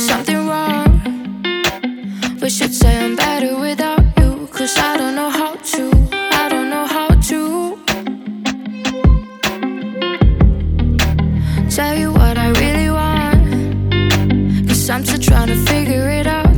something wrong, but should say I'm better without you. 'Cause I don't know how to, I don't know how to tell you what I really want. 'Cause I'm still trying to figure it out.